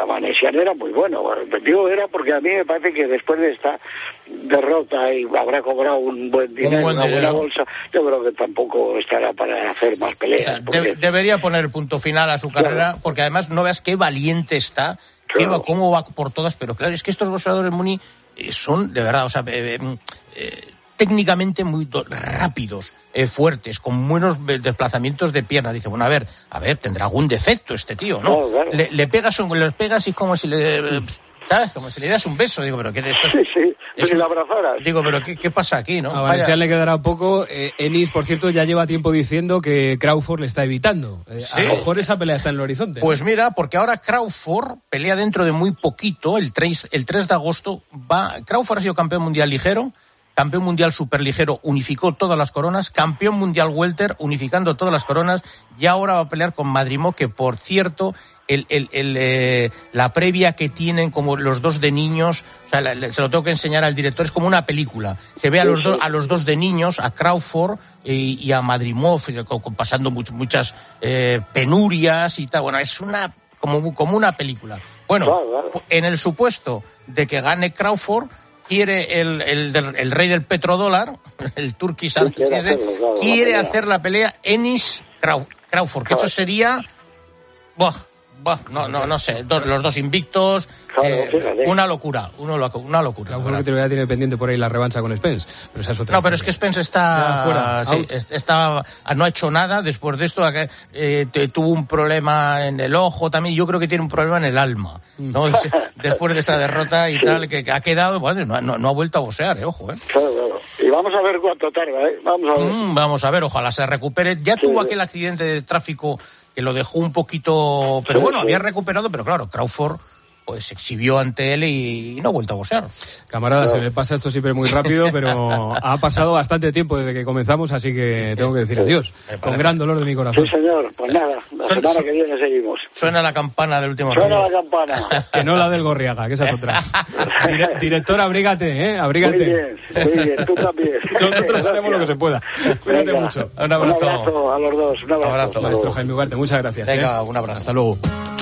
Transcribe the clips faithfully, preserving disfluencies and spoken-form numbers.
Vanessian era muy bueno. Digo, era porque a mí me parece que después de esta derrota y habrá cobrado un buen dinero, un buen una dinero. buena bolsa, yo creo que tampoco estará para hacer más peleas. O sea, porque... de, debería poner punto final a su carrera, claro. Porque además no veas qué valiente está, qué claro. va, cómo va por todas, pero claro, es que estos boxeadores, Muni, eh, son de verdad, o sea, eh, eh, técnicamente muy do- rápidos, eh, fuertes, con buenos desplazamientos de piernas. Dice, bueno, a ver, a ver, tendrá algún defecto este tío, ¿no? Claro, claro. Le, le pegas un, le pegas y es como si le... ¿sabes? Como si le das un beso, digo, pero ¿qué de esto? Sí, sí, es si un... la abrazaras. Digo, pero ¿qué, qué pasa aquí, no? A Valencia le quedará poco. Eh, Ennis, por cierto, ya lleva tiempo diciendo que Crawford le está evitando. Eh, ¿Sí? A lo mejor esa pelea está en el horizonte. Pues mira, porque ahora Crawford pelea dentro de muy poquito, el tres, el tres de agosto, va... Crawford ha sido campeón mundial ligero, campeón mundial superligero, unificó todas las coronas, campeón mundial welter, unificando todas las coronas, y ahora va a pelear con Madrimó, que por cierto... El, el, el, eh, la previa que tienen como los dos de niños, o sea, la, se lo tengo que enseñar al director, es como una película. Se ve a los, do, a los dos de niños, a Crawford y, y a Madrimov, pasando much, muchas eh, penurias y tal. Bueno, es una como, como una película. Bueno, claro, claro. En el supuesto de que gane Crawford, quiere el, el, el, el rey del petrodólar, el Turkish, sí, quiere, hacerlo, claro, quiere la hacer la pelea Ennis Crawford, que claro. Eso sería... Buah, Bah, no, no, no sé, dos, los dos invictos, claro, eh, una locura, una locura. Claro, creo que todavía tiene pendiente por ahí la revancha con Spence, pero esa es otra. No, pero es que Spence está fuera, sí, está, no ha hecho nada después de esto, eh, tuvo un problema en el ojo también, yo creo que tiene un problema en el alma, ¿no? Después de esa derrota y sí. tal, que, que ha quedado, bueno, no, no, no ha vuelto a boxear, eh, ojo, eh. Claro, claro. Y vamos a ver cuánto tarda, eh, vamos a ver. Mm, vamos a ver, ojalá se recupere. Ya sí, tuvo sí. aquel accidente de tráfico que lo dejó un poquito, pero sí, bueno, sí. había recuperado, pero claro, Crawford pues se exhibió ante él y no ha vuelto a boxear. Camarada, no. Se me pasa esto siempre muy rápido, pero ha pasado bastante tiempo desde que comenzamos, así que tengo que decir adiós, con gran dolor de mi corazón. Sí, señor, pues nada, la Suena, semana que viene seguimos. Suena la campana del último Suena rollo. La campana. Que no la del Gorriaga, que esa es otra. Dire- director, abrígate, ¿eh? Abrígate. Muy bien, muy bien, tú también. Nosotros haremos lo que se pueda. Cuídate Venga, mucho. Un abrazo. Un abrazo a los dos, un abrazo. Un abrazo. Maestro Jaime Ugarte, muchas gracias. Venga, ¿eh? un abrazo. Hasta luego.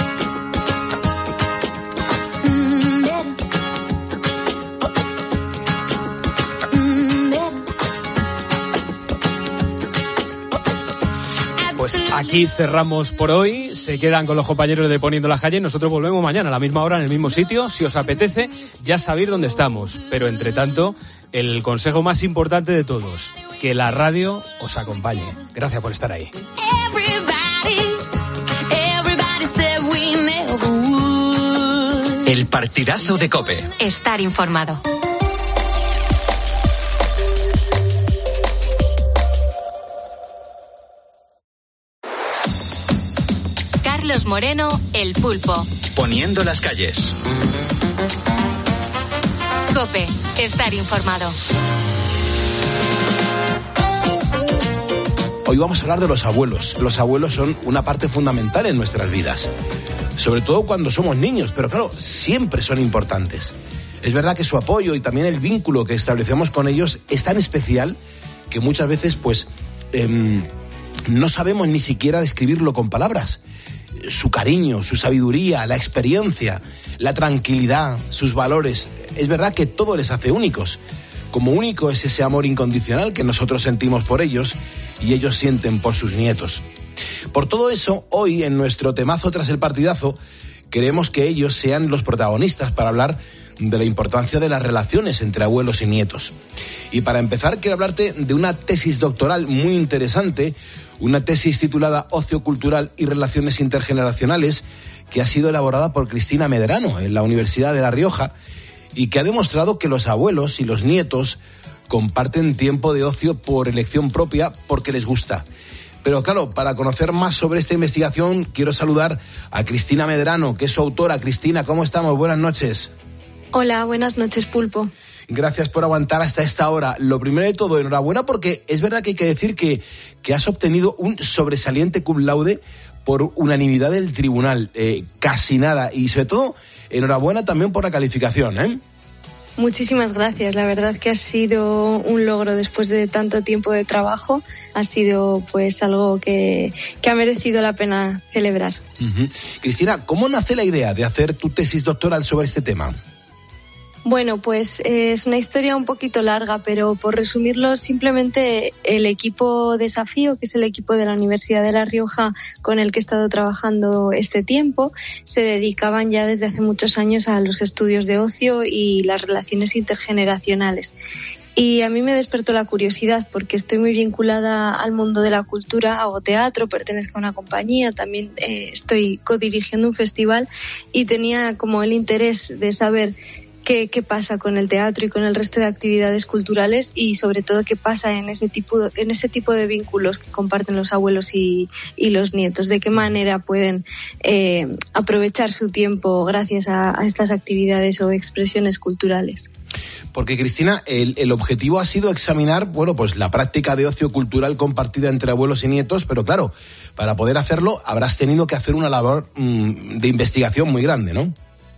Pues aquí cerramos por hoy. Se quedan con los compañeros de Poniendo las Calles. Nosotros volvemos mañana a la misma hora en el mismo sitio. Si os apetece, ya sabéis dónde estamos. Pero entre tanto, el consejo más importante de todos: que la radio os acompañe. Gracias por estar ahí. El partidazo de COPE. Estar informado. Carlos Moreno, El Pulpo. Poniendo las calles. COPE, estar informado. Hoy vamos a hablar de los abuelos. Los abuelos son una parte fundamental en nuestras vidas, sobre todo cuando somos niños, pero claro, siempre son importantes. Es verdad que su apoyo y también el vínculo que establecemos con ellos es tan especial que muchas veces pues eh, no sabemos ni siquiera describirlo con palabras. Su cariño, su sabiduría, la experiencia, la tranquilidad, sus valores. Es verdad que todo les hace únicos. Como único es ese amor incondicional que nosotros sentimos por ellos y ellos sienten por sus nietos. Por todo eso, hoy en nuestro temazo tras el partidazo, queremos que ellos sean los protagonistas para hablar de la importancia de las relaciones entre abuelos y nietos. Y para empezar, quiero hablarte de una tesis doctoral muy interesante, una tesis titulada Ocio Cultural y Relaciones Intergeneracionales, que ha sido elaborada por Cristina Medrano en la Universidad de La Rioja y que ha demostrado que los abuelos y los nietos comparten tiempo de ocio por elección propia porque les gusta. Pero claro, para conocer más sobre esta investigación, quiero saludar a Cristina Medrano, que es su autora. Cristina, ¿cómo estamos? Buenas noches. Hola, buenas noches, Pulpo. Gracias por aguantar hasta esta hora. Lo primero de todo, enhorabuena, porque es verdad que hay que decir que, que has obtenido un sobresaliente cum laude por unanimidad del tribunal. Eh, casi nada. Y sobre todo, enhorabuena también por la calificación, ¿eh? Muchísimas gracias. La verdad que ha sido un logro después de tanto tiempo de trabajo. Ha sido pues algo que, que ha merecido la pena celebrar. Uh-huh. Cristina, ¿cómo nace la idea de hacer tu tesis doctoral sobre este tema? Bueno, pues eh, es una historia un poquito larga, pero por resumirlo, simplemente el equipo Desafío, que es el equipo de la Universidad de La Rioja con el que he estado trabajando este tiempo, se dedicaban ya desde hace muchos años a los estudios de ocio y las relaciones intergeneracionales. Y a mí me despertó la curiosidad porque estoy muy vinculada al mundo de la cultura, hago teatro, pertenezco a una compañía, también eh, estoy codirigiendo un festival y tenía como el interés de saber Qué, qué pasa con el teatro y con el resto de actividades culturales y sobre todo qué pasa en ese tipo, en ese tipo de vínculos que comparten los abuelos y, y los nietos, de qué manera pueden eh, aprovechar su tiempo gracias a, a estas actividades o expresiones culturales. Porque, Cristina, el, el objetivo ha sido examinar, bueno, pues la práctica de ocio cultural compartida entre abuelos y nietos, pero claro, para poder hacerlo habrás tenido que hacer una labor mmm, de investigación muy grande, ¿no?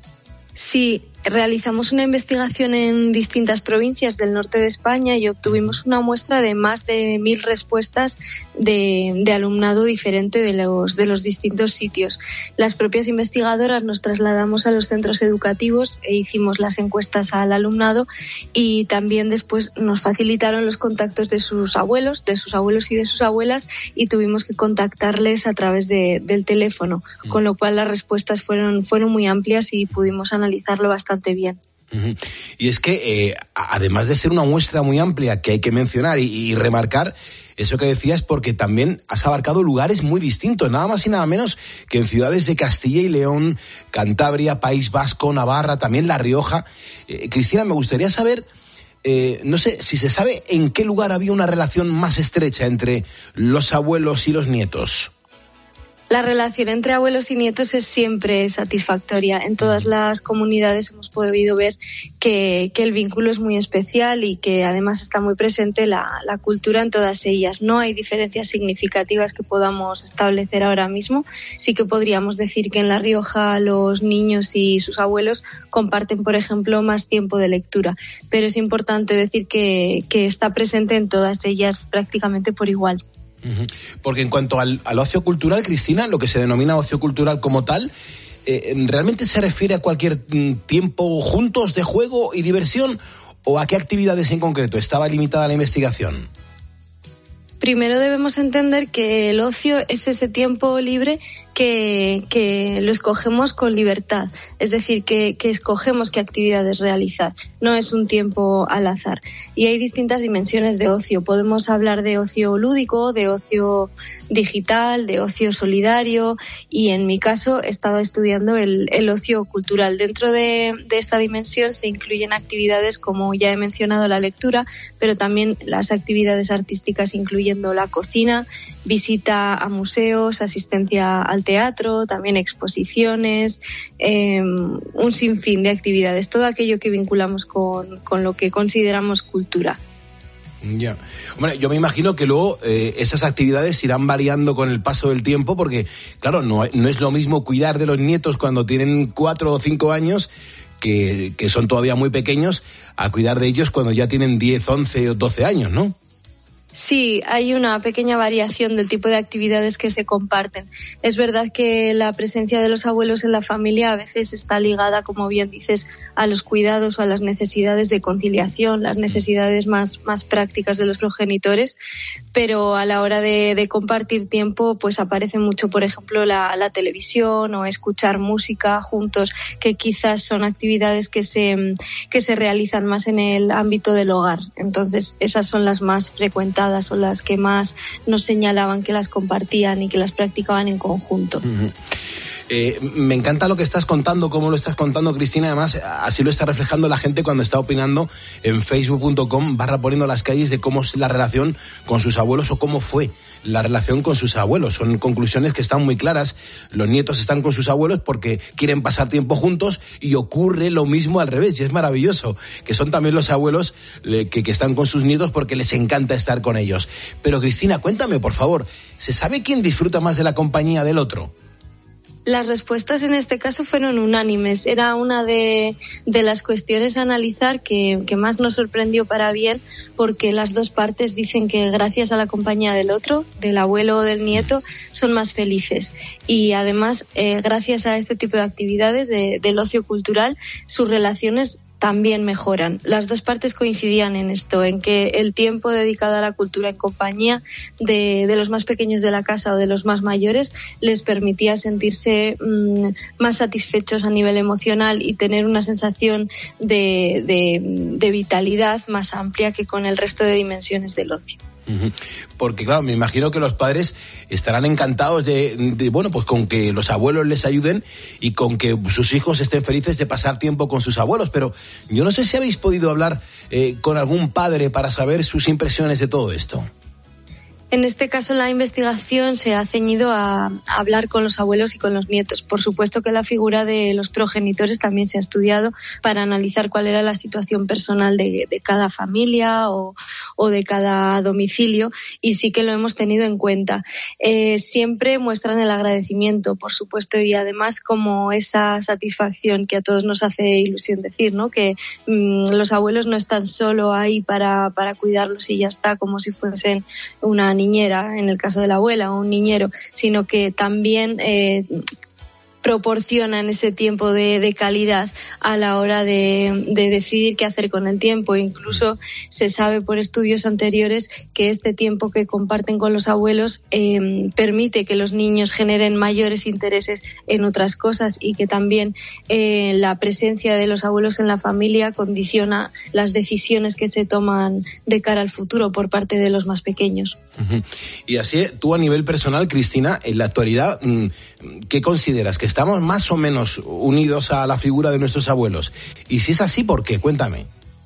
Sí, realizamos una investigación en distintas provincias del norte de España y obtuvimos una muestra de más de mil respuestas de, de alumnado diferente de los, de los distintos sitios. Las propias investigadoras nos trasladamos a los centros educativos e hicimos las encuestas al alumnado y también después nos facilitaron los contactos de sus abuelos, de sus abuelos y de sus abuelas y tuvimos que contactarles a través de, del teléfono, con lo cual las respuestas fueron, fueron muy amplias y pudimos analizarlo bastante bien. Uh-huh. Y es que eh, además de ser una muestra muy amplia que hay que mencionar y, y remarcar, eso que decías, porque también has abarcado lugares muy distintos, nada más y nada menos que en ciudades de Castilla y León, Cantabria, País Vasco, Navarra, también La Rioja. Eh, Cristina, me gustaría saber, eh, no sé, si se sabe en qué lugar había una relación más estrecha entre los abuelos y los nietos. La relación entre abuelos y nietos es siempre satisfactoria. En todas las comunidades hemos podido ver que, que el vínculo es muy especial y que además está muy presente la, la cultura en todas ellas. No hay diferencias significativas que podamos establecer ahora mismo. Sí que podríamos decir que en La Rioja los niños y sus abuelos comparten, por ejemplo, más tiempo de lectura. Pero es importante decir que, que está presente en todas ellas prácticamente por igual. Porque en cuanto al, al ocio cultural, Cristina, lo que se denomina ocio cultural como tal, eh, ¿realmente se refiere a cualquier mm, tiempo juntos de juego y diversión o a qué actividades en concreto estaba limitada la investigación? Primero debemos entender que el ocio es ese tiempo libre que, que lo escogemos con libertad, es decir, que, que escogemos qué actividades realizar, no es un tiempo al azar. Y hay distintas dimensiones de ocio, podemos hablar de ocio lúdico, de ocio digital, de ocio solidario y en mi caso he estado estudiando el, el ocio cultural. Dentro de, de esta dimensión se incluyen actividades como ya he mencionado la lectura, pero también las actividades artísticas incluyen la cocina, visita a museos, asistencia al teatro, también exposiciones, eh, un sinfín de actividades, todo aquello que vinculamos con, con lo que consideramos cultura. Ya. Hombre, yo me imagino que luego eh, esas actividades irán variando con el paso del tiempo porque, claro, no, no es lo mismo cuidar de los nietos cuando tienen cuatro o cinco años que, que son todavía muy pequeños a cuidar de ellos cuando ya tienen diez, once o doce años, ¿no? Sí, hay una pequeña variación del tipo de actividades que se comparten. Es verdad que la presencia de los abuelos en la familia a veces está ligada, como bien dices, a los cuidados o a las necesidades de conciliación, las necesidades más, más prácticas de los progenitores, pero a la hora de, de compartir tiempo, pues aparece mucho, por ejemplo, la, la televisión o escuchar música juntos, que quizás son actividades que se, que se realizan más en el ámbito del hogar. Entonces, esas son las más frecuentes o las que más nos señalaban que las compartían y que las practicaban en conjunto. Uh-huh. Eh, me encanta lo que estás contando, cómo lo estás contando, Cristina. Además, así lo está reflejando la gente cuando está opinando en facebook punto com barra poniendo las calles de cómo es la relación con sus abuelos o cómo fue la relación con sus abuelos. Son conclusiones que están muy claras. Los nietos están con sus abuelos porque quieren pasar tiempo juntos y ocurre lo mismo al revés. Y es maravilloso que son también los abuelos que, que están con sus nietos porque les encanta estar con ellos. Pero, Cristina, cuéntame, por favor, ¿se sabe quién disfruta más de la compañía del otro? Las respuestas en este caso fueron unánimes. Era una de, de las cuestiones a analizar que, que más nos sorprendió para bien, porque las dos partes dicen que gracias a la compañía del otro, del abuelo o del nieto, son más felices. Y además, eh, gracias a este tipo de actividades de, del ocio cultural, sus relaciones también mejoran. Las dos partes coincidían en esto, en que el tiempo dedicado a la cultura en compañía de, de los más pequeños de la casa o de los más mayores les permitía sentirse mmm, más satisfechos a nivel emocional y tener una sensación de, de, de vitalidad más amplia que con el resto de dimensiones del ocio. Porque claro, me imagino que los padres estarán encantados de, de, bueno, pues con que los abuelos les ayuden y con que sus hijos estén felices de pasar tiempo con sus abuelos, pero yo no sé si habéis podido hablar eh, con algún padre para saber sus impresiones de todo esto. En este caso, la investigación se ha ceñido a, a hablar con los abuelos y con los nietos. Por supuesto que la figura de los progenitores también se ha estudiado para analizar cuál era la situación personal de, de cada familia o, o de cada domicilio, y sí que lo hemos tenido en cuenta. Eh, siempre muestran el agradecimiento, por supuesto, y además como esa satisfacción que a todos nos hace ilusión decir, ¿no? Que mmm, los abuelos no están solo ahí para, para cuidarlos y ya está, como si fuesen una niñera, en el caso de la abuela, o un niñero, sino que también eh, proporcionan ese tiempo de, de calidad a la hora de, de decidir qué hacer con el tiempo. Incluso se sabe por estudios anteriores que este tiempo que comparten con los abuelos eh, permite que los niños generen mayores intereses en otras cosas, y que también eh, la presencia de los abuelos en la familia condiciona las decisiones que se toman de cara al futuro por parte de los más pequeños. Uh-huh. Y así, tú a nivel personal, Cristina, en la actualidad, ¿qué consideras? ¿Que estamos más o menos unidos a la figura de nuestros abuelos? Y si es así, ¿por qué? Cuéntame.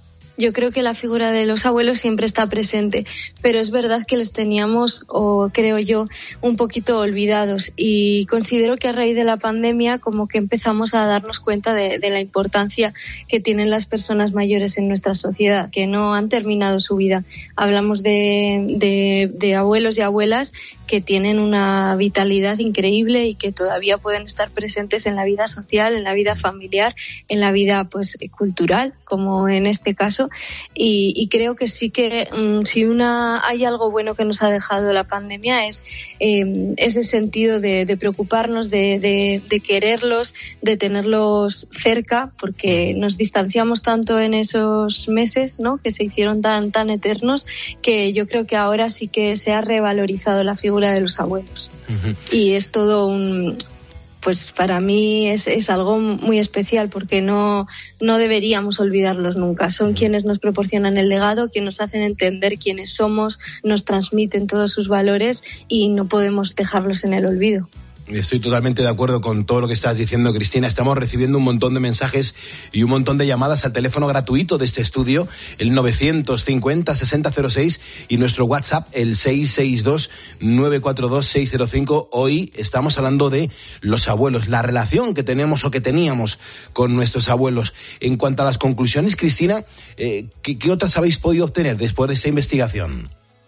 Yo creo que la figura de los abuelos siempre está presente, pero es verdad que los teníamos, o creo yo, un poquito olvidados, y considero que a raíz de la pandemia como que empezamos a darnos cuenta de, de la importancia que tienen las personas mayores en nuestra sociedad, que no han terminado su vida. Hablamos de, de, de abuelos y abuelas que tienen una vitalidad increíble y que todavía pueden estar presentes en la vida social, en la vida familiar, en la vida pues cultural, como en este caso. Y, y creo que sí que um, si una hay algo bueno que nos ha dejado la pandemia es eh, ese sentido de, de preocuparnos, de, de, de quererlos, de tenerlos cerca, porque nos distanciamos tanto en esos meses, ¿no?, que se hicieron tan, tan eternos, que yo creo que ahora sí que se ha revalorizado la figura de los abuelos. Uh-huh. Y es todo un... pues para mí es, es algo muy especial, porque no, no deberíamos olvidarlos nunca. Son quienes nos proporcionan el legado, quienes nos hacen entender quiénes somos, nos transmiten todos sus valores, y no podemos dejarlos en el olvido. Estoy totalmente de acuerdo con todo lo que estás diciendo, Cristina. Estamos recibiendo un montón de mensajes y un montón de llamadas al teléfono gratuito de este estudio, el novecientos cincuenta sesenta cero seis, y nuestro WhatsApp, el seis seis dos nueve cuatro dos seis cero cinco. Hoy estamos hablando de los abuelos, la relación que tenemos o que teníamos con nuestros abuelos. En cuanto a las conclusiones, Cristina, eh, ¿qué, qué otras habéis podido obtener después de esta investigación?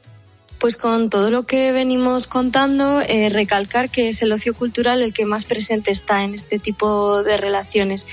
Pues con todo lo que venimos contando, eh, recalcar que es el ocio cultural el que más presente está en este tipo de relaciones.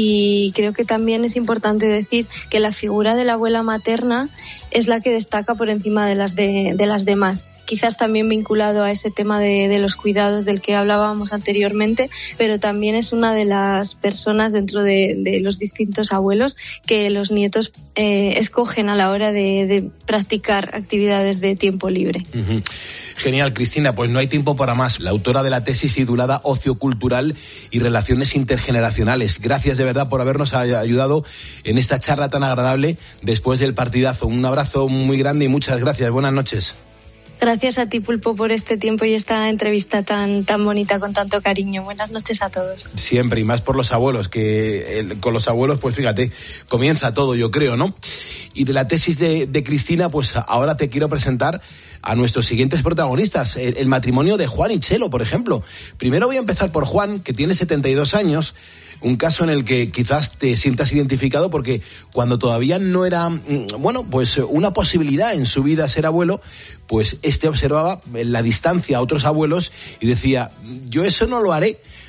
Y creo que también es importante decir que la figura de la abuela materna es la que destaca por encima de las de, de las demás. Quizás también vinculado a ese tema de, de los cuidados del que hablábamos anteriormente, pero también es una de las personas dentro de, de los distintos abuelos que los nietos eh, escogen a la hora de, de practicar actividades de tiempo libre. Uh-huh. Genial, Cristina, pues no hay tiempo para más. La autora de la tesis titulada Ocio Cultural y Relaciones Intergeneracionales. Gracias de verdad por habernos ayudado en esta charla tan agradable después del partidazo. Un abrazo muy grande y muchas gracias. Buenas noches. Gracias a ti, Pulpo, por este tiempo y esta entrevista tan tan bonita, con tanto cariño. Buenas noches a todos. Siempre, y más por los abuelos, que el, con los abuelos, pues fíjate, comienza todo, yo creo, ¿no? Y de la tesis de, de Cristina, pues ahora te quiero presentar a nuestros siguientes protagonistas, el, el matrimonio de Juan y Chelo, por ejemplo. Primero voy a empezar por Juan, que tiene setenta y dos años, un caso en el que quizás te sientas identificado, porque cuando todavía no era, bueno, pues una posibilidad en su vida ser abuelo, pues este observaba en la distancia a otros abuelos y decía, yo eso no lo haré.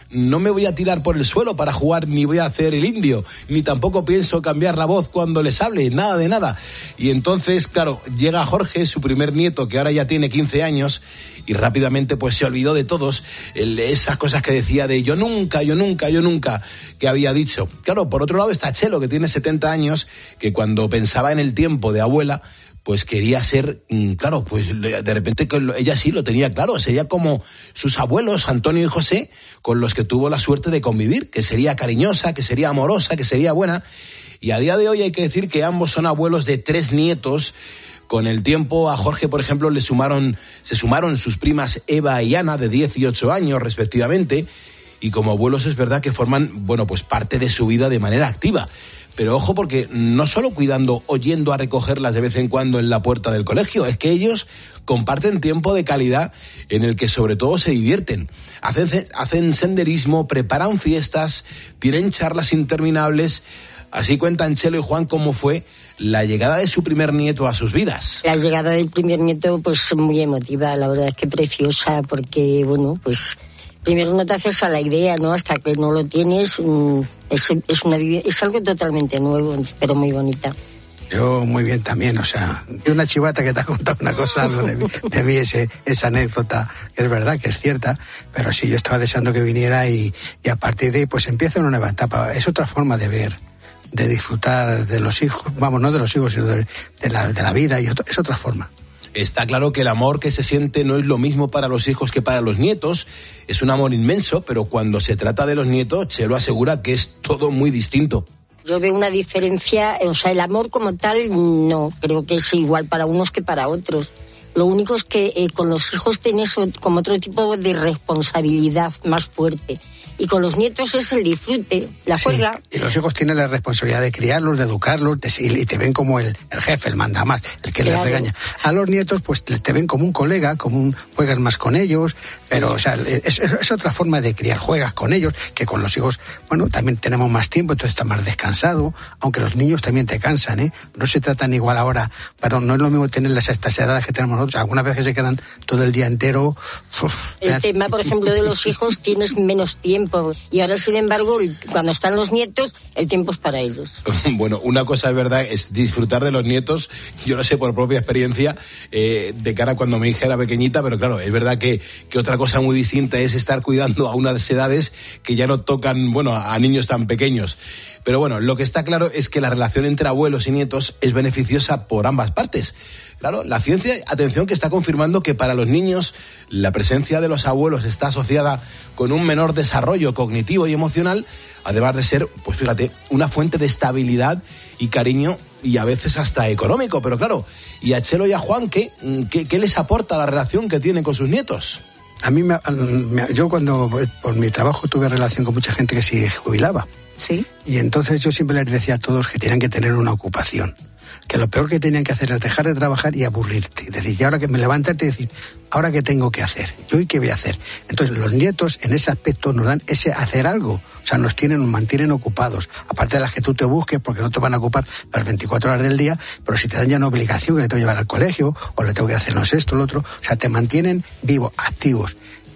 no me voy a tirar por el suelo para jugar, ni voy a hacer el indio, ni tampoco pienso cambiar la voz cuando les hable, nada de nada. Y entonces, claro, llega Jorge, su primer nieto, que ahora ya tiene quince años, y rápidamente pues se olvidó de todos, el, esas cosas que decía de yo nunca, yo nunca, yo nunca, que había dicho. Claro, por otro lado está Chelo, que tiene setenta años, que cuando pensaba en el tiempo de abuela, pues quería ser, claro, pues de repente ella sí lo tenía claro, sería como sus abuelos, Antonio y José, con los que tuvo la suerte de convivir, que sería cariñosa, que sería amorosa, que sería buena. Y a día de hoy hay que decir que ambos son abuelos de tres nietos. Con el tiempo a Jorge, por ejemplo, le sumaron, se sumaron sus primas Eva y Ana, de diez y ocho años respectivamente, y como abuelos es verdad que forman, bueno, pues parte de su vida de manera activa. Pero ojo, porque no solo cuidando o yendo a recogerlas de vez en cuando en la puerta del colegio, es que ellos comparten tiempo de calidad en el que sobre todo se divierten. Hacen, hacen senderismo, preparan fiestas, tienen charlas interminables. Así cuentan Chelo y Juan cómo fue la llegada de su primer nieto a sus vidas. La llegada del primer nieto, pues muy emotiva, la verdad es que preciosa, porque, bueno, pues primero no te haces a la idea, ¿no? Hasta que no lo tienes, es, es, una, es algo totalmente nuevo, pero muy bonita. Yo muy bien también, o sea, hay una chivata que te ha contado una cosa, algo de mí, de mí ese, esa anécdota, que es verdad, que es cierta, pero sí, yo estaba deseando que viniera y, y a partir de ahí pues empieza una nueva etapa, es otra forma de ver, de disfrutar de los hijos, vamos, no de los hijos, sino de, de, la, de la vida, y es, es otra forma. Está claro que el amor que se siente no es lo mismo para los hijos que para los nietos, es un amor inmenso, pero cuando se trata de los nietos, Chelo asegura que es todo muy distinto. Yo veo una diferencia, o sea, el amor como tal, no, creo que es igual para unos que para otros. Lo único es que eh, con los hijos tienes como otro tipo de responsabilidad más fuerte. Y con los nietos es el disfrute, la juega. Sí, y los hijos tienen la responsabilidad de criarlos, de educarlos, de, y te ven como el, el jefe, el mandamás, el que claro. les regaña. A los nietos, pues te ven como un colega, como un juegas más con ellos, pero, o sea, es, es otra forma de criar, juegas con ellos, que con los hijos, bueno, también tenemos más tiempo, entonces estás más descansado, aunque los niños también te cansan, ¿eh? No se tratan igual ahora, perdón, no es lo mismo tenerlas a estas edades que tenemos nosotros, algunas veces se quedan todo el día entero. Uf, el hace... tema, por ejemplo, de los hijos, tienes menos tiempo. Y ahora, sin embargo, cuando están los nietos, el tiempo es para ellos. Bueno, una cosa es verdad, es disfrutar de los nietos. Yo lo sé por propia experiencia, eh, de cara a cuando mi hija era pequeñita, pero claro, es verdad que, que otra cosa muy distinta es estar cuidando a unas edades que ya no tocan, bueno, a niños tan pequeños. Pero bueno, lo que está claro es que la relación entre abuelos y nietos es beneficiosa por ambas partes. Claro, la ciencia, atención, que está confirmando que para los niños la presencia de los abuelos está asociada con un menor desarrollo cognitivo y emocional, además de ser, pues fíjate, una fuente de estabilidad y cariño y a veces hasta económico. Pero claro, ¿y a Chelo y a Juan qué, qué, qué les aporta la relación que tienen con sus nietos? A mí, me, me, yo cuando por mi trabajo tuve relación con mucha gente que se jubilaba. Sí. Y entonces yo siempre les decía a todos que tenían que tener una ocupación. Que lo peor que tenían que hacer es dejar de trabajar y aburrirte. Es decir, y ahora que me levantarte y decir, ¿ahora qué tengo que hacer? ¿Yo y qué voy a hacer? Entonces los nietos en ese aspecto nos dan ese hacer algo. O sea, nos tienen, nos mantienen ocupados. Aparte de las que tú te busques, porque no te van a ocupar las veinticuatro horas del día, pero si te dan ya una obligación que le tengo que llevar al colegio, o le tengo que hacer no sé esto, lo otro. O sea, te mantienen vivos, activos.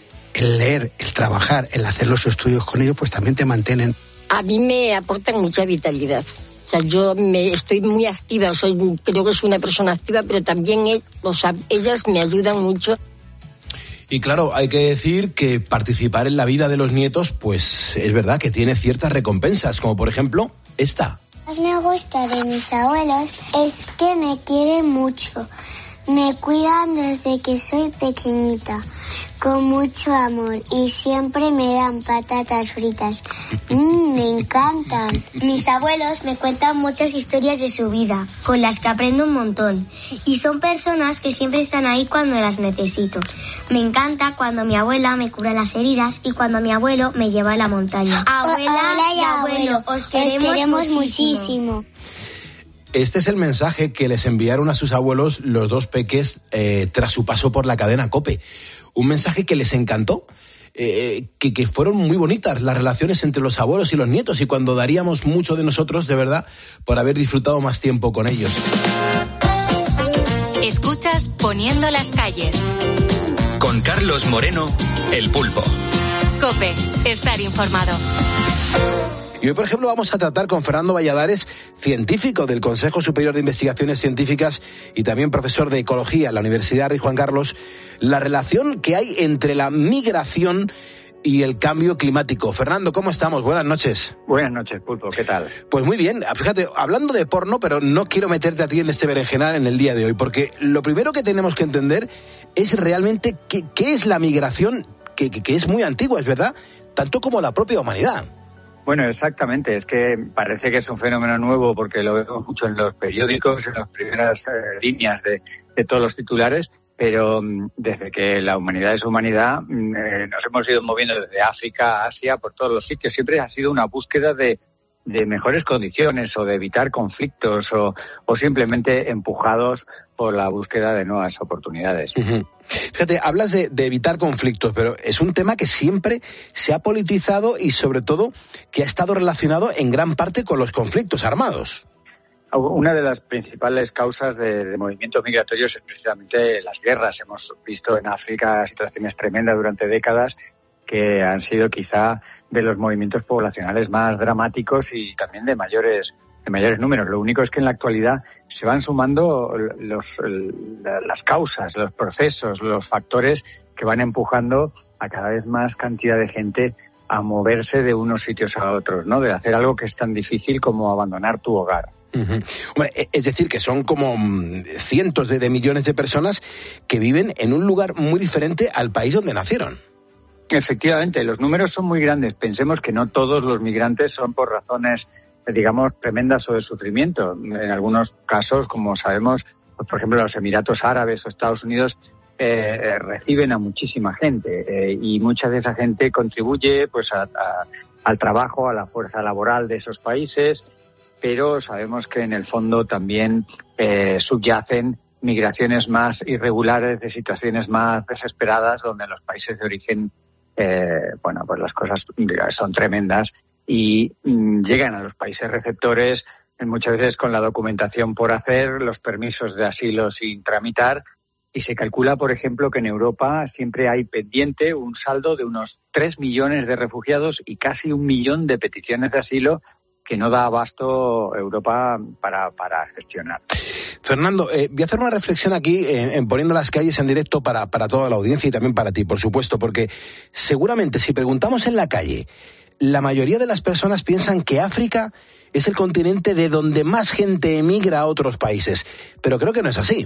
El leer, el trabajar, el hacer los estudios con ellos, pues también te mantienen. A mí me aportan mucha vitalidad. O sea, yo me estoy muy activa, soy, creo que soy una persona activa, pero también él, o sea, ellas me ayudan mucho. Y claro, hay que decir que participar en la vida de los nietos, pues es verdad que tiene ciertas recompensas, como por ejemplo esta. Lo que más me gusta de mis abuelos es que me quieren mucho. Me cuidan desde que soy pequeñita, con mucho amor, y siempre me dan patatas fritas. Mm, me encantan. Mis abuelos me cuentan muchas historias de su vida, con las que aprendo un montón. Y son personas que siempre están ahí cuando las necesito. Me encanta cuando mi abuela me cura las heridas y cuando mi abuelo me lleva a la montaña. Abuela y abuelo, os queremos, os queremos muchísimo. muchísimo. Este es el mensaje que les enviaron a sus abuelos los dos peques eh, tras su paso por la cadena COPE. Un mensaje que les encantó, eh, que, que fueron muy bonitas las relaciones entre los abuelos y los nietos, y cuando daríamos mucho de nosotros, de verdad, por haber disfrutado más tiempo con ellos. Escuchas Poniendo las calles. Con Carlos Moreno, El Pulpo. COPE. Estar informado. Y hoy, por ejemplo, vamos a tratar con Fernando Valladares, científico del Consejo Superior de Investigaciones Científicas y también profesor de Ecología en la Universidad Rey Juan Carlos, la relación que hay entre la migración y el cambio climático. Fernando, ¿cómo estamos? Buenas noches. Buenas noches, Pulpo. ¿Qué tal? Pues muy bien. Fíjate, hablando de porno, pero no quiero meterte a ti en este berenjenal en el día de hoy, porque lo primero que tenemos que entender es realmente qué, qué es la migración, que, que, que es muy antigua, es verdad, tanto como la propia humanidad. Bueno, exactamente. Es que parece que es un fenómeno nuevo porque lo vemos mucho en los periódicos, en las primeras eh, líneas de, de todos los titulares, pero desde que la humanidad es humanidad eh, nos hemos ido moviendo desde África a Asia, por todos los sitios. Siempre ha sido una búsqueda de, de mejores condiciones o de evitar conflictos o, o simplemente empujados por la búsqueda de nuevas oportunidades. Uh-huh. Fíjate, hablas de, de evitar conflictos, pero es un tema que siempre se ha politizado y sobre todo que ha estado relacionado en gran parte con los conflictos armados. Una de las principales causas de, de movimientos migratorios es precisamente las guerras. Hemos visto en África situaciones tremendas durante décadas que han sido quizá de los movimientos poblacionales más dramáticos y también de mayores de mayores números. Lo único es que en la actualidad se van sumando los, las causas, los procesos, los factores que van empujando a cada vez más cantidad de gente a moverse de unos sitios a otros, ¿no? De hacer algo que es tan difícil como abandonar tu hogar. Uh-huh. Hombre, es decir, que son como cientos de, de millones de personas que viven en un lugar muy diferente al país donde nacieron. Efectivamente, los números son muy grandes. Pensemos que no todos los migrantes son por razones, digamos, tremendas o de sufrimiento. En algunos casos, como sabemos, pues, por ejemplo, los Emiratos Árabes o Estados Unidos eh, reciben a muchísima gente eh, y mucha de esa gente contribuye pues a, a, al trabajo, a la fuerza laboral de esos países, pero sabemos que en el fondo también eh, subyacen migraciones más irregulares, de situaciones más desesperadas, donde en los países de origen, eh, bueno, pues las cosas son tremendas y mmm, llegan a los países receptores muchas veces con la documentación por hacer, los permisos de asilo sin tramitar, y se calcula, por ejemplo, que en Europa siempre hay pendiente un saldo de unos tres millones de refugiados y casi un millón de peticiones de asilo que no da abasto Europa para, para gestionar. Fernando, eh, voy a hacer una reflexión aquí eh, en Poniendo las Calles en directo para, para toda la audiencia y también para ti, por supuesto, porque seguramente si preguntamos en la calle, la mayoría de las personas piensan que África es el continente de donde más gente emigra a otros países, pero creo que no es así.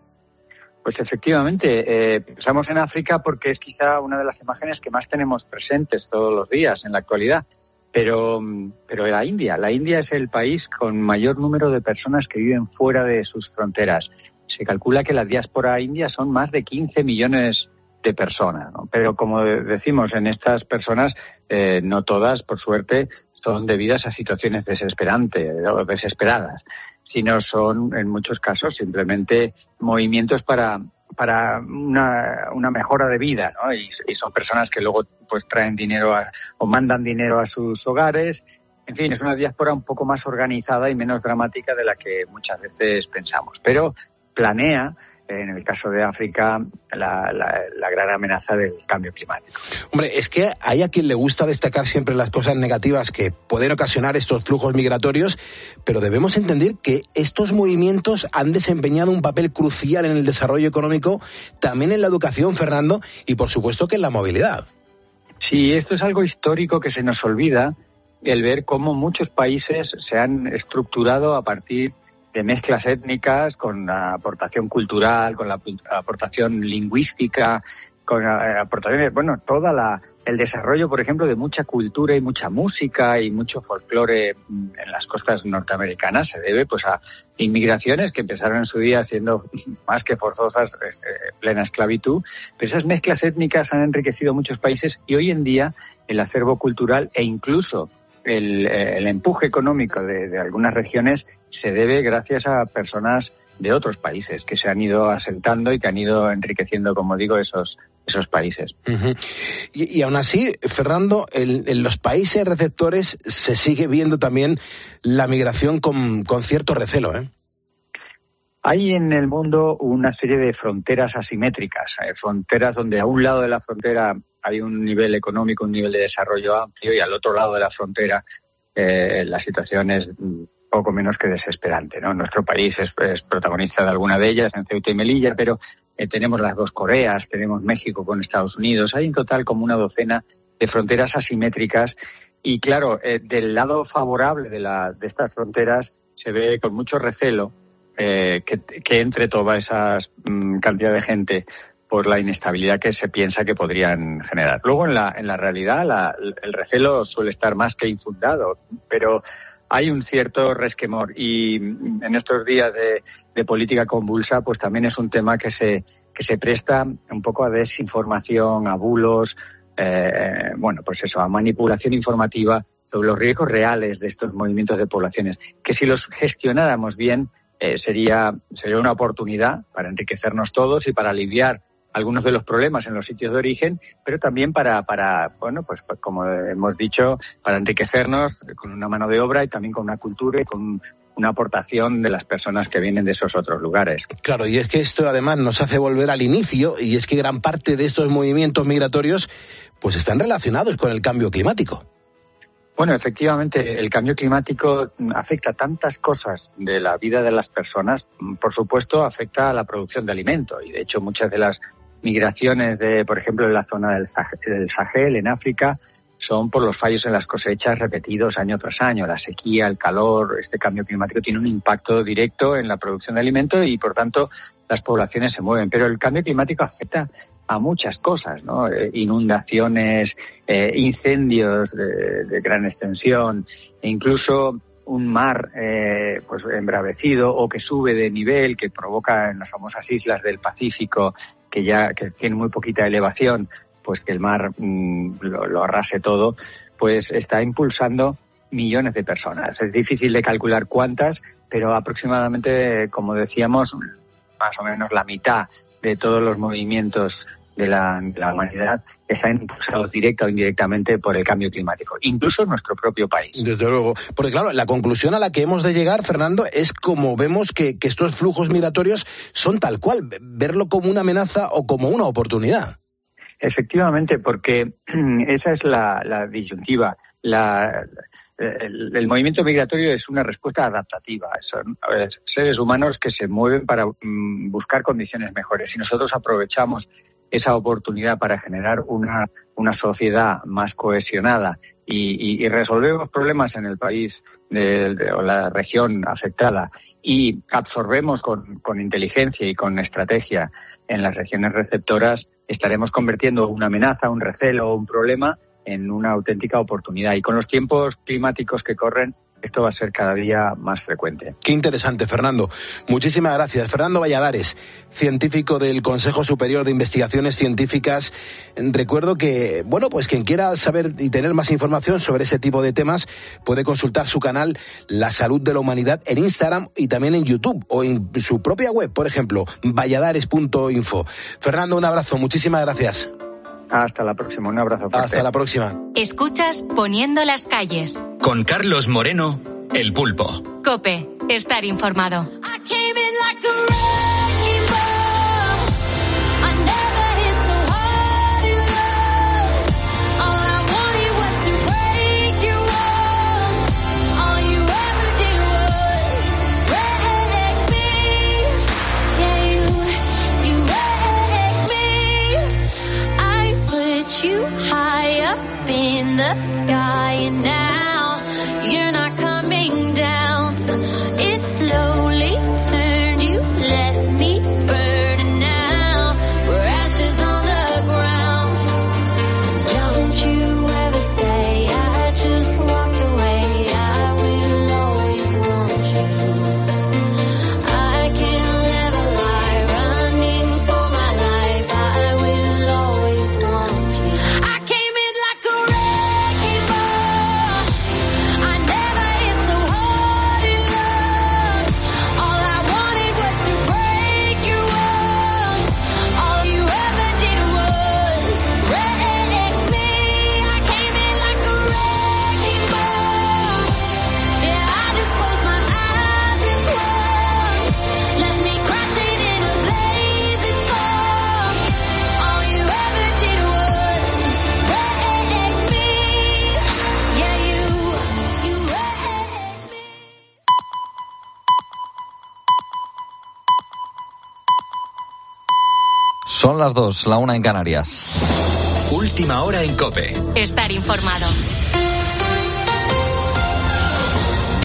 Pues efectivamente, eh, pensamos en África porque es quizá una de las imágenes que más tenemos presentes todos los días en la actualidad. Pero, pero la India, la India es el país con mayor número de personas que viven fuera de sus fronteras. Se calcula que la diáspora india son más de quince millones de personas, ¿no? Pero como decimos, en estas personas, eh, no todas, por suerte, son debidas a situaciones desesperantes o desesperadas, sino son, en muchos casos, simplemente movimientos para... para una, una mejora de vida, ¿no? Y, y son personas que luego pues traen dinero a, o mandan dinero a sus hogares. En fin, es una diáspora un poco más organizada y menos dramática de la que muchas veces pensamos. Pero planea, en el caso de África, la, la, la gran amenaza del cambio climático. Hombre, es que hay a quien le gusta destacar siempre las cosas negativas que pueden ocasionar estos flujos migratorios, pero debemos entender que estos movimientos han desempeñado un papel crucial en el desarrollo económico, también en la educación, Fernando, y por supuesto que en la movilidad. Sí, esto es algo histórico que se nos olvida, el ver cómo muchos países se han estructurado a partir de mezclas étnicas, con la aportación cultural, con la aportación lingüística, con aportaciones, bueno, toda la el desarrollo, por ejemplo, de mucha cultura y mucha música y mucho folclore en las costas norteamericanas se debe pues a inmigraciones que empezaron en su día siendo más que forzosas, eh, plena esclavitud, pero esas mezclas étnicas han enriquecido muchos países y hoy en día el acervo cultural e incluso el, el empuje económico de, de algunas regiones se debe gracias a personas de otros países que se han ido asentando y que han ido enriqueciendo, como digo, esos esos países. Uh-huh. Y, y aún así, Fernando, en, en los países receptores se sigue viendo también la migración con, con cierto recelo, ¿eh? Hay en el mundo una serie de fronteras asimétricas, eh, fronteras donde a un lado de la frontera hay un nivel económico, un nivel de desarrollo amplio, y al otro lado de la frontera eh, la situación es poco menos que desesperante, ¿no? Nuestro país es, es protagonista de alguna de ellas, en Ceuta y Melilla, pero eh, tenemos las dos Coreas, tenemos México con Estados Unidos, hay en total como una docena de fronteras asimétricas, y claro, eh, del lado favorable de, la, de estas fronteras se ve con mucho recelo Eh, que, que entre toda esa mm, cantidad de gente por la inestabilidad que se piensa que podrían generar. Luego, en la, en la realidad, la, el recelo suele estar más que infundado, pero hay un cierto resquemor, y en estos días de, de política convulsa, pues también es un tema que se, que se presta un poco a desinformación, a bulos, eh, bueno, pues eso, a manipulación informativa sobre los riesgos reales de estos movimientos de poblaciones, que si los gestionáramos bien, Eh, sería, sería una oportunidad para enriquecernos todos y para aliviar algunos de los problemas en los sitios de origen, pero también para, para bueno, pues como hemos dicho, para enriquecernos con una mano de obra y también con una cultura y con una aportación de las personas que vienen de esos otros lugares. Claro, y es que esto además nos hace volver al inicio, y es que gran parte de estos movimientos migratorios pues están relacionados con el cambio climático. Bueno, efectivamente, el cambio climático afecta tantas cosas de la vida de las personas. Por supuesto, afecta a la producción de alimento, y de hecho muchas de las migraciones de, por ejemplo, en la zona del Sahel, en África, son por los fallos en las cosechas repetidos año tras año. La sequía, el calor, este cambio climático tiene un impacto directo en la producción de alimento y, por tanto, las poblaciones se mueven. Pero el cambio climático afecta a muchas cosas, ¿no? Eh, inundaciones, eh, incendios de, de gran extensión, e incluso un mar eh, pues embravecido o que sube de nivel, que provoca en las famosas islas del Pacífico, que ya que tienen muy poquita elevación, pues que el mar mmm, lo, lo arrase todo, pues está impulsando millones de personas. Es difícil de calcular cuántas, pero aproximadamente, como decíamos, más o menos la mitad de todos los movimientos de la, de la humanidad están impulsados directa o indirectamente por el cambio climático, incluso en nuestro propio país. Desde luego, porque claro, la conclusión a la que hemos de llegar, Fernando, es como vemos que, que estos flujos migratorios son tal cual, verlo como una amenaza o como una oportunidad. Efectivamente, porque esa es la, la disyuntiva. La, el, el movimiento migratorio es una respuesta adaptativa. Son ver, seres humanos que se mueven para um, buscar condiciones mejores. Si nosotros aprovechamos esa oportunidad para generar una, una sociedad más cohesionada y, y, y resolvemos problemas en el país de, de, o la región afectada, y absorbemos con, con inteligencia y con estrategia en las regiones receptoras, estaremos convirtiendo una amenaza, un recelo o un problema en una auténtica oportunidad. Y con los tiempos climáticos que corren, esto va a ser cada día más frecuente. Qué interesante, Fernando. Muchísimas gracias. Fernando Valladares, científico del Consejo Superior de Investigaciones Científicas. Recuerdo que, bueno, pues quien quiera saber y tener más información sobre ese tipo de temas puede consultar su canal La Salud de la Humanidad en Instagram y también en YouTube o en su propia web, por ejemplo, valladares punto info. Fernando, un abrazo. Muchísimas gracias. Hasta la próxima, un abrazo fuerte. Hasta la próxima. Escuchas Poniendo las calles. Con Carlos Moreno, El Pulpo. COPE, estar informado. You high up in the sky, and now you're not coming down. It's slowly turning. Son las dos, la una en Canarias. Última hora en COPE. Estar informado.